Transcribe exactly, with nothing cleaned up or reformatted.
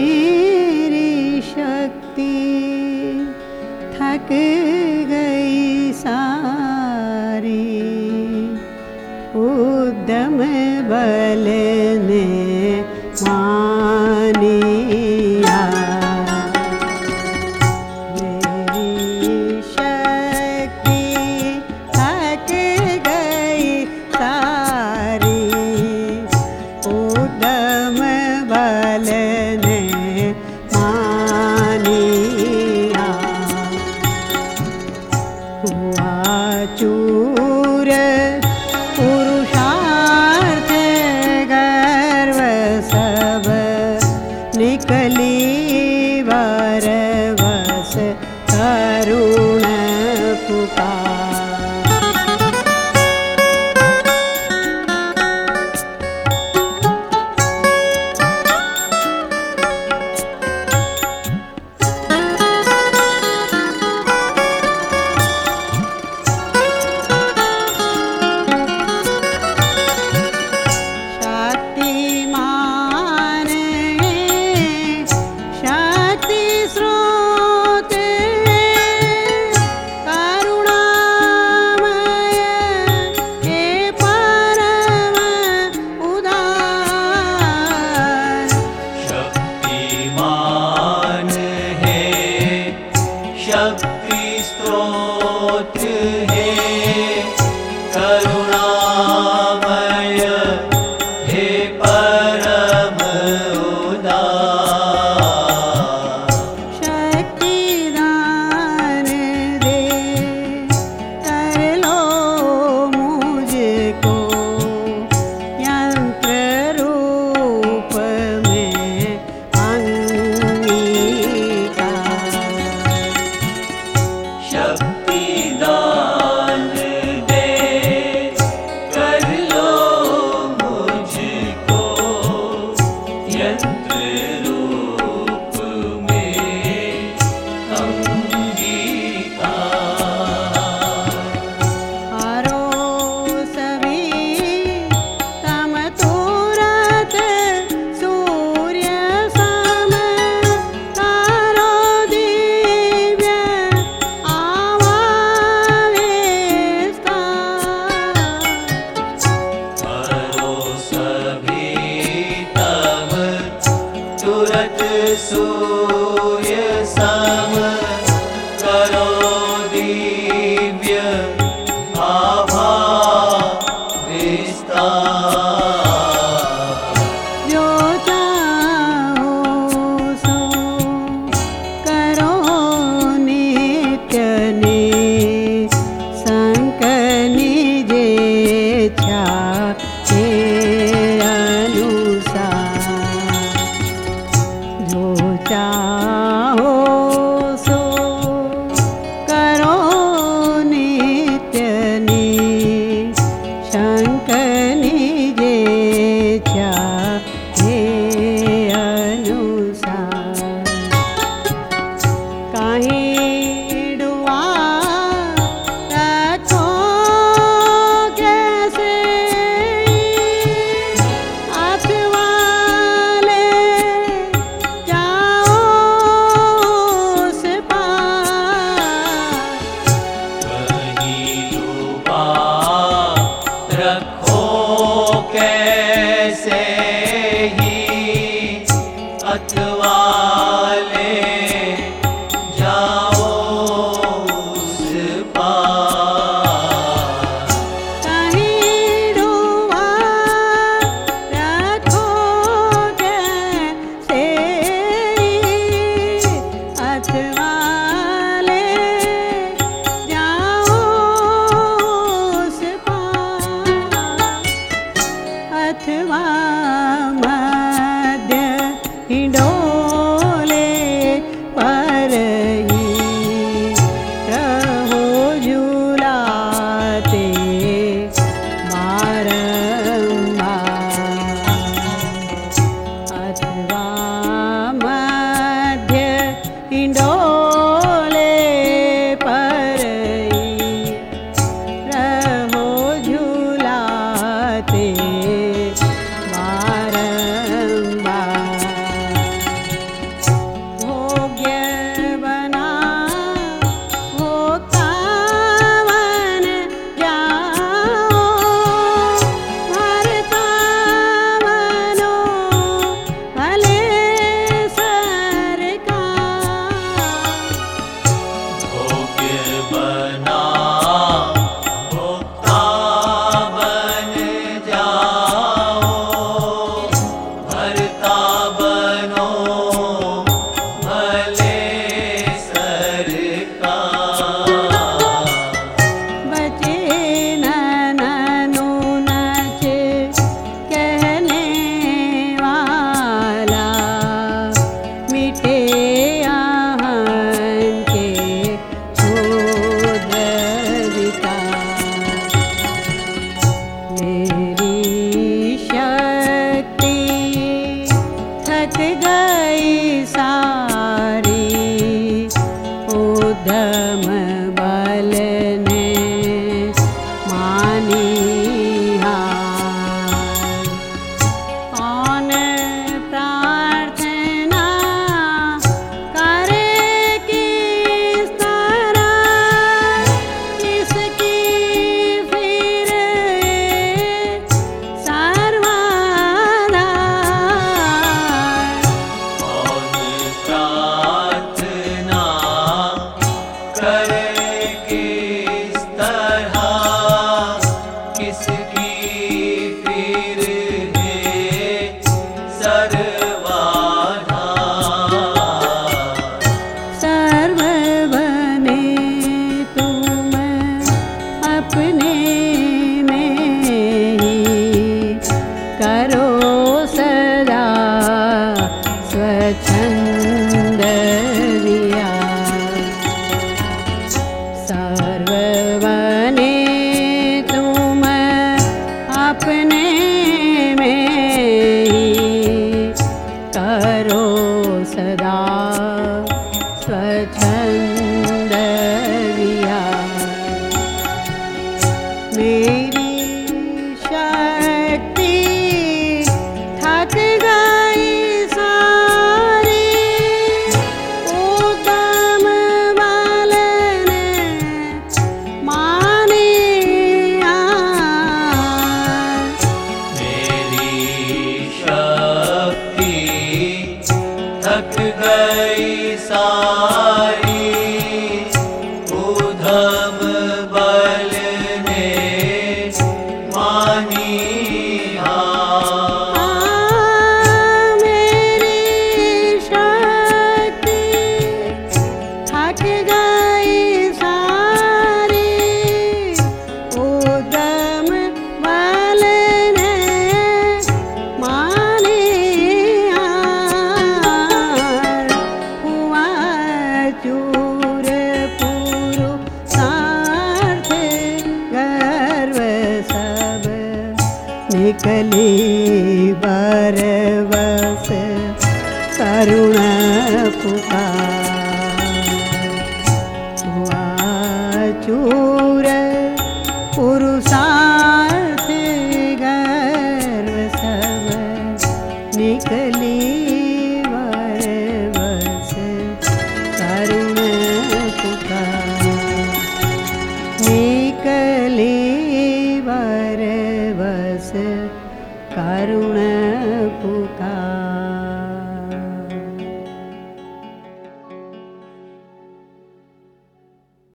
मेरी शक्ति थक गई सारी, उद्यम बल ने मानिया। मेरी शक्ति थक गई सारी, उद्यम बल ने मानिया। हुआ चूर पुरुषार्थ गर्व सब, निकली वरवस करुण पुकार। शक्ति स्रोत है करुणामय, हे परम उदार। शक्ति दान दे कर लो मुझको, यंत्र रूप में अंगीकार। शक्ति दान दे कर लो मुझको, यंत्र रूप में अंगीकार। हारो सभी तम तुरत सूर्य सम, तारो दिव्य आवा विस्तार। करो सभी तब तुरत सूर्य सम, करो दिव्य आभा विस्तार। जो चाहो सो करो नित्य निसंक निज इच्छा के अनुसार। जो चाहो सो करो नित्य निसंक निज इच्छा के अनुसार। कहीं डुआ रखो कैसे, अथवा ले जाओ उस पार। कहीं डूबा रखो कैसे ही, अथवा ले जाओ उस पार। कहीं डुबा रखो कैसे, अथवा ले जाओ उस पार। अथवा मध्य हिंडोले स्वच्छंद दिया सर्ववने तुम अपने में ही करो सदा स्वच्छंद दिया मेरी शक्ति थक गई सारी उद्यम बल ने मानी आज मेरी शक्ति थक गई सारी उधम बल ने मानी हार। मेरी शक्ति थक गई सारी उद्यम बल ने मानी हार। हुआ चूर पुरुषार्थ गर्व सब निकली बरवस करुण पुकार हुआ चूर पुरुषार्थ गर्व सब निकली बरवस करुण पुकार निकली बरवस करुण पुकार।